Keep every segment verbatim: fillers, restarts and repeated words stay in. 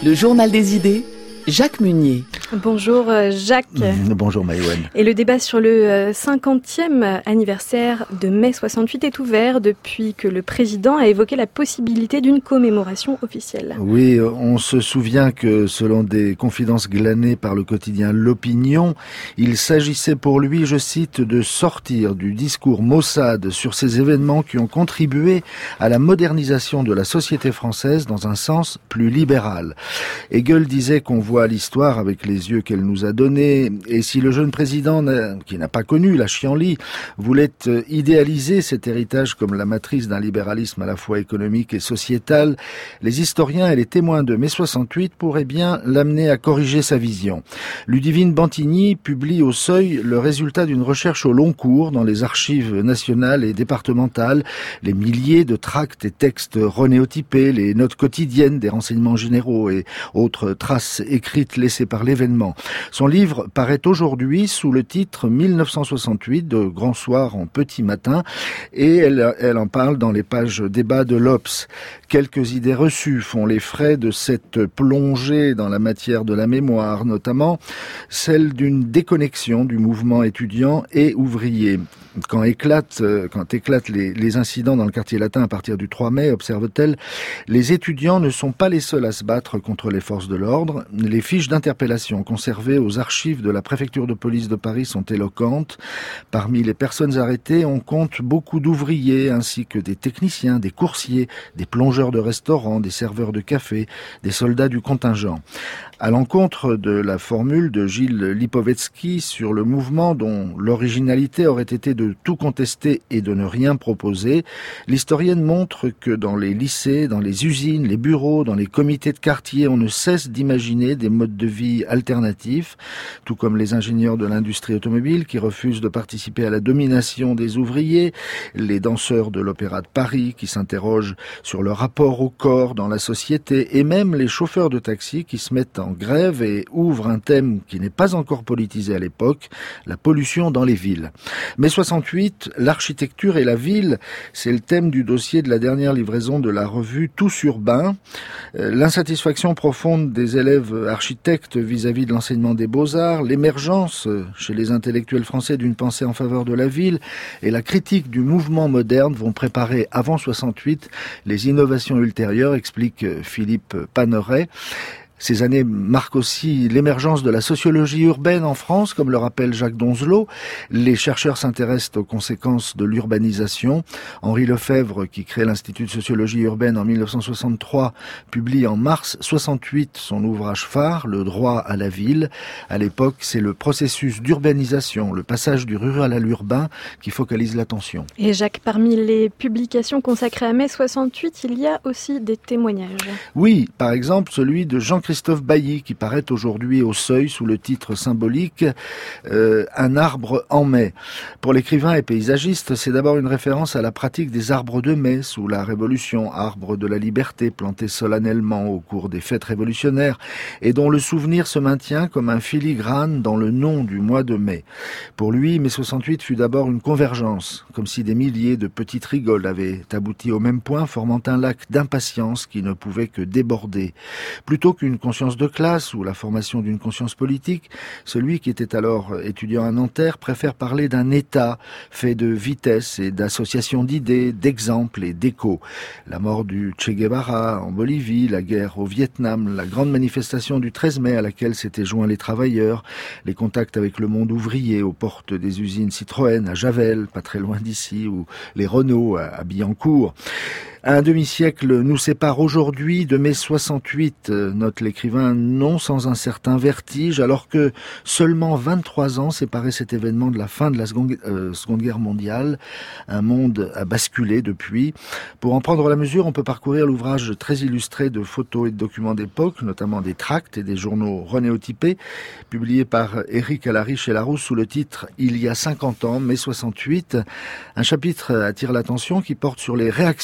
Le journal des idées, Jacques Munier. Bonjour Jacques. Mmh, bonjour Maïwen. Et le débat sur le cinquantième anniversaire de mai soixante-huit est ouvert depuis que le président a évoqué la possibilité d'une commémoration officielle. Oui, on se souvient que selon des confidences glanées par le quotidien L'Opinion, il s'agissait pour lui, je cite, de sortir du discours maussade sur ces événements qui ont contribué à la modernisation de la société française dans un sens plus libéral. Hegel disait qu'on voit l'histoire avec les yeux qu'elle nous a donnés, et si le jeune président, qui n'a pas connu la chienlit, voulait idéaliser cet héritage comme la matrice d'un libéralisme à la fois économique et sociétal, les historiens et les témoins de mai soixante-huit pourraient bien l'amener à corriger sa vision. Ludivine Bantigny publie au Seuil le résultat d'une recherche au long cours dans les archives nationales et départementales, les milliers de tracts et textes renéotypés, les notes quotidiennes des renseignements généraux et autres traces écrites laissées par l'événement. Son livre paraît aujourd'hui sous le titre mille neuf cent soixante-huit de Grand Soir en Petit Matin, et elle, elle en parle dans les pages débat de l'Obs. Quelques idées reçues font les frais de cette plongée dans la matière de la mémoire, notamment celle d'une déconnexion du mouvement étudiant et ouvrier. Quand éclatent, quand éclatent les, les incidents dans le quartier latin à partir du trois mai, observe-t-elle, les étudiants ne sont pas les seuls à se battre contre les forces de l'ordre. Les fiches d'interpellation conservées aux archives de la préfecture de police de Paris sont éloquentes. Parmi les personnes arrêtées, on compte beaucoup d'ouvriers ainsi que des techniciens, des coursiers, des plongeurs de restaurants, des serveurs de café, des soldats du contingent. À l'encontre de la formule de Gilles Lipovetsky sur le mouvement dont l'originalité aurait été de tout contester et de ne rien proposer, l'historienne montre que dans les lycées, dans les usines, les bureaux, dans les comités de quartier, on ne cesse d'imaginer des modes de vie alternatifs, tout comme les ingénieurs de l'industrie automobile qui refusent de participer à la domination des ouvriers, les danseurs de l'Opéra de Paris qui s'interrogent sur leur rapport au corps dans la société, et même les chauffeurs de taxi qui se mettent en grève et ouvrent un thème qui n'est pas encore politisé à l'époque, la pollution dans les villes. mai soixante-huit, l'architecture et la ville, c'est le thème du dossier de la dernière livraison de la revue Tous Urbains. L'insatisfaction profonde des élèves architectes vis-à-vis de l'enseignement des beaux-arts, l'émergence chez les intellectuels français d'une pensée en faveur de la ville et la critique du mouvement moderne vont préparer avant soixante-huit les innovations ultérieures, explique Philippe Paneret. Ces années marquent aussi l'émergence de la sociologie urbaine en France, comme le rappelle Jacques Donzelot. Les chercheurs s'intéressent aux conséquences de l'urbanisation. Henri Lefebvre, qui crée l'Institut de sociologie urbaine en mille neuf cent soixante-trois, publie en mars soixante-huit son ouvrage phare, Le droit à la ville. À l'époque, c'est le processus d'urbanisation, le passage du rural à l'urbain, qui focalise l'attention. Et Jacques, parmi les publications consacrées à mai soixante-huit, il y a aussi des témoignages. Oui, par exemple celui de Jean-Christophe Bailly, qui paraît aujourd'hui au Seuil sous le titre symbolique euh, « Un arbre en mai ». Pour l'écrivain et paysagiste, c'est d'abord une référence à la pratique des arbres de mai sous la Révolution, arbre de la liberté planté solennellement au cours des fêtes révolutionnaires et dont le souvenir se maintient comme un filigrane dans le nom du mois de mai. Pour lui, mai soixante-huit fut d'abord une convergence, comme si des milliers de petites rigoles avaient abouti au même point, formant un lac d'impatience qui ne pouvait que déborder. Plutôt qu'une conscience de classe ou la formation d'une conscience politique, celui qui était alors étudiant à Nanterre préfère parler d'un État fait de vitesse et d'association d'idées, d'exemples et d'échos. La mort du Che Guevara en Bolivie, la guerre au Vietnam, la grande manifestation du treize mai à laquelle s'étaient joints les travailleurs, les contacts avec le monde ouvrier aux portes des usines Citroën à Javel, pas très loin d'ici, ou les Renault à Billancourt. Un demi-siècle nous sépare aujourd'hui de mai soixante-huit, note l'écrivain, non sans un certain vertige, alors que seulement vingt-trois ans séparaient cet événement de la fin de la seconde, euh, seconde Guerre mondiale. Un monde a basculé depuis. Pour en prendre la mesure, on peut parcourir l'ouvrage très illustré de photos et de documents d'époque, notamment des tracts et des journaux renéotypés, publiés par Éric Alary chez Larousse sous le titre « Il y a cinquante ans, mai soixante-huit ». Un chapitre attire l'attention qui porte sur les réactions aux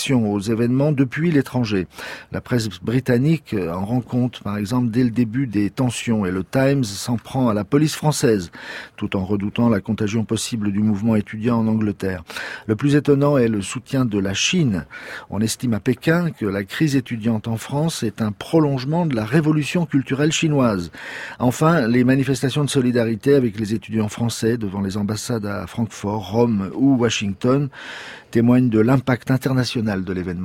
événements depuis l'étranger. La presse britannique en rend compte, par exemple, dès le début des tensions, et le Times s'en prend à la police française, tout en redoutant la contagion possible du mouvement étudiant en Angleterre. Le plus étonnant est le soutien de la Chine. On estime à Pékin que la crise étudiante en France est un prolongement de la révolution culturelle chinoise. Enfin, les manifestations de solidarité avec les étudiants français devant les ambassades à Francfort, Rome ou Washington témoignent de l'impact international de l'événement.